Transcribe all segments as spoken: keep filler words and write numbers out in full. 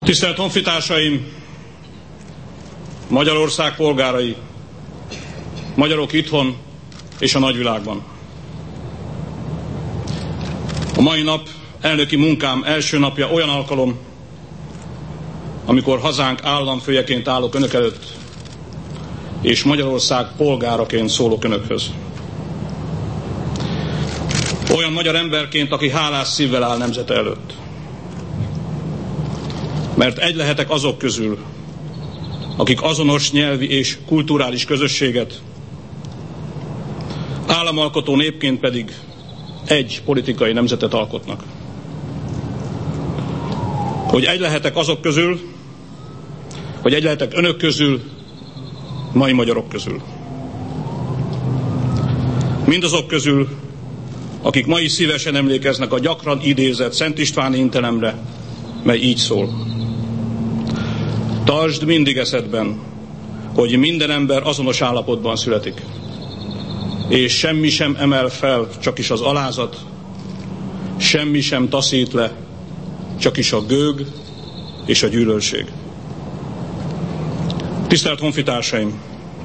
Tisztelt honfitársaim, Magyarország polgárai, magyarok itthon és a nagyvilágban. A mai nap elnöki munkám első napja olyan alkalom, amikor hazánk államfőjeként állok önök előtt, és Magyarország polgáraként szólok önökhöz. Olyan magyar emberként, aki hálás szívvel áll nemzete előtt. Mert egy lehetek azok közül, akik azonos nyelvi és kulturális közösséget, államalkotó népként pedig egy politikai nemzetet alkotnak. Hogy egy lehetek azok közül, hogy egy lehetek önök közül, mai magyarok közül. Mindazok közül, akik ma is szívesen emlékeznek a gyakran idézett Szent Istváni intelemre, mely így szól. Tartsd mindig eszedben, hogy minden ember azonos állapotban születik, és semmi sem emel fel, csak is az alázat, semmi sem taszít le, csak is a gőg és a gyűlölség. Tisztelt honfitársaim!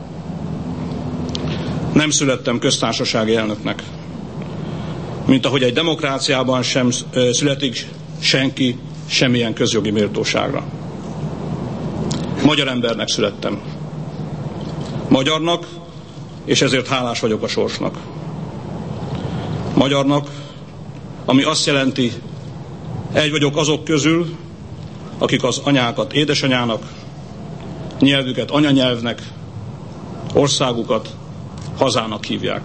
Nem születtem köztársasági elnöknek, mint ahogy egy demokráciában sem születik senki semmilyen közjogi méltóságra. Magyar embernek születtem. Magyarnak, és ezért hálás vagyok a sorsnak. Magyarnak, ami azt jelenti, egy vagyok azok közül, akik az anyákat édesanyának, nyelvüket anyanyelvnek, országukat hazának hívják.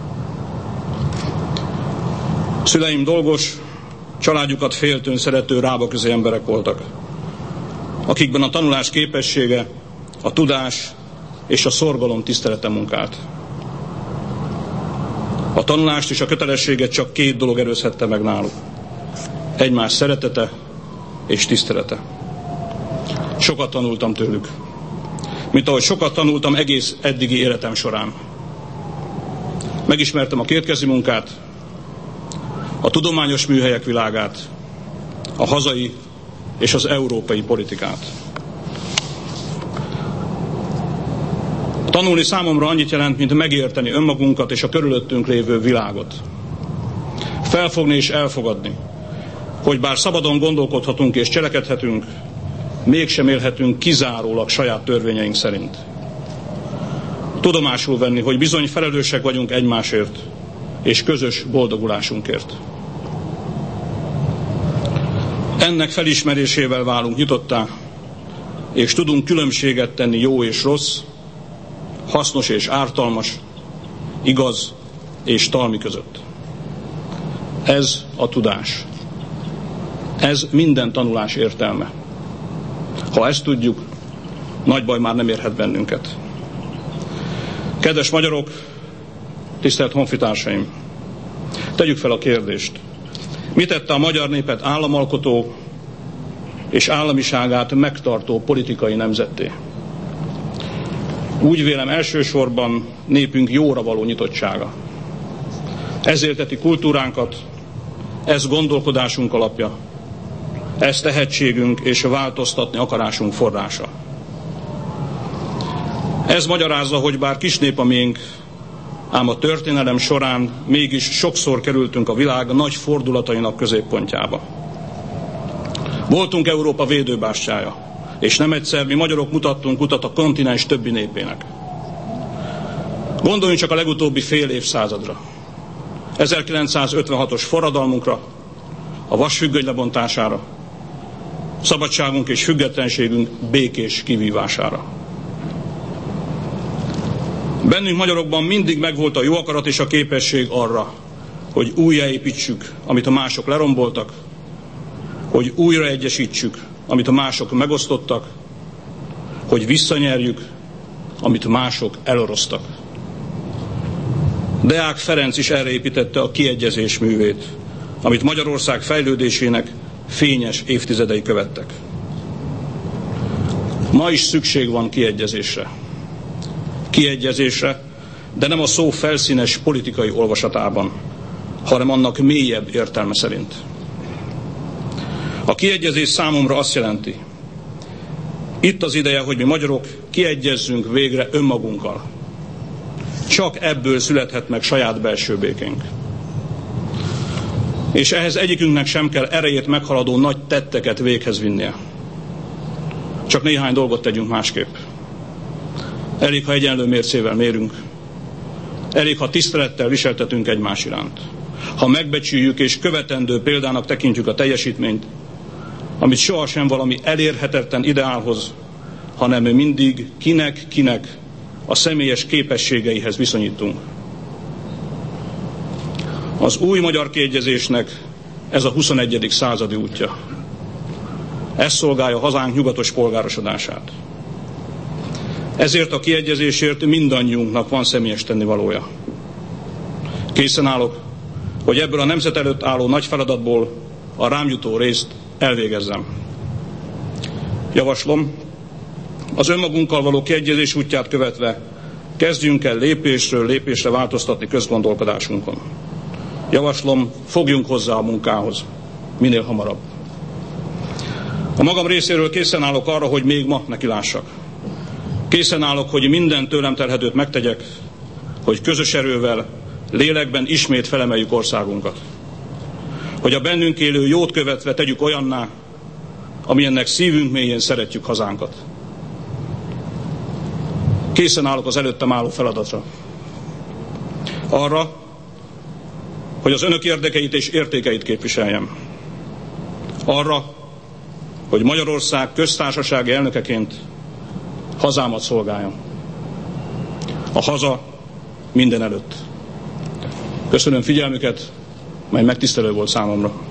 Szüleim dolgos, családjukat féltőn szerető rábaközi emberek voltak, akikben a tanulás képessége, a tudás és a szorgalom tisztelete munkált. A tanulást és a kötelességet csak két dolog erőzhette meg náluk. Egymás szeretete és tisztelete. Sokat tanultam tőlük, mint ahogy sokat tanultam egész eddigi életem során. Megismertem a kétkezi munkát, a tudományos műhelyek világát, a hazai és az európai politikát. Tanulni számomra annyit jelent, mint megérteni önmagunkat és a körülöttünk lévő világot. Felfogni és elfogadni, hogy bár szabadon gondolkodhatunk és cselekedhetünk, mégsem élhetünk kizárólag saját törvényeink szerint. Tudomásul venni, hogy bizony felelősek vagyunk egymásért és közös boldogulásunkért. Ennek felismerésével válunk nyitottá, és tudunk különbséget tenni jó és rossz, hasznos és ártalmas, igaz és talmi között. Ez a tudás. Ez minden tanulás értelme. Ha ezt tudjuk, nagy baj már nem érhet bennünket. Kedves magyarok, tisztelt honfitársaim! Tegyük fel a kérdést. Mi tette a magyar népet államalkotó és államiságát megtartó politikai nemzetté? Úgy vélem, elsősorban népünk jóra való nyitottsága. Ez élteti kultúránkat, ez gondolkodásunk alapja, ez tehetségünk és változtatni akarásunk forrása. Ez magyarázza, hogy bár kis nép a miénk, ám a történelem során mégis sokszor kerültünk a világ nagy fordulatainak középpontjába. Voltunk Európa védőbástyája, és nem egyszer mi magyarok mutattunk utat a kontinens többi népének. Gondoljunk csak a legutóbbi fél évszázadra. ezerkilencszázötvenhatos forradalmunkra, a vasfüggöny lebontására, szabadságunk és függetlenségünk békés kivívására. Bennünk magyarokban mindig megvolt a jó akarat és a képesség arra, hogy újjáépítsük, amit a mások leromboltak, hogy újraegyesítsük, amit a mások megosztottak, hogy visszanyerjük, amit mások elorosztak. Deák Ferenc is erre építette a kiegyezés művét, amit Magyarország fejlődésének fényes évtizedei követtek. Ma is szükség van kiegyezésre. Kiegyezésre, de nem a szó felszínes politikai olvasatában, hanem annak mélyebb értelme szerint. A kiegyezés számomra azt jelenti, Itt az ideje, hogy mi magyarok kiegyezzünk végre önmagunkkal. Csak ebből születhet meg saját belső békénk. És ehhez egyikünknek sem kell erejét meghaladó nagy tetteket véghez vinnie. Csak néhány dolgot tegyünk másképp. Elég, ha egyenlő mércével mérünk. Elég, ha tisztelettel viseltetünk egymás iránt. Ha megbecsüljük és követendő példának tekintjük a teljesítményt, amit sohasem valami elérhetetlen ideálhoz, hanem mindig kinek-kinek a személyes képességeihez viszonyítunk. Az új magyar kiegyezésnek ez a huszonegyedik századi útja. Ez szolgálja hazánk nyugatos polgárosodását. Ezért a kiegyezésért mindannyiunknak van személyes tennivalója. Készen állok, hogy ebből a nemzet előtt álló nagy feladatból a rám jutó részt elvégezzem. Javaslom, az önmagunkkal való kiegyezés útját követve kezdjünk el lépésről lépésre változtatni közgondolkodásunkon. Javaslom, fogjunk hozzá a munkához, minél hamarabb. A magam részéről készen állok arra, hogy még ma nekilássak. Készen állok, hogy minden tőlem telhetőt megtegyek, hogy közös erővel, lélekben ismét felemeljük országunkat. Hogy a bennünk élő jót követve tegyük olyanná, amilyennek szívünk mélyén szeretjük hazánkat. Készen állok az előttem álló feladatra. Arra, hogy az önök érdekeit és értékeit képviseljem. Arra, hogy Magyarország köztársasági elnökeként hazámat szolgáljam. A haza minden előtt. Köszönöm figyelmüket, mely megtisztelő volt számomra.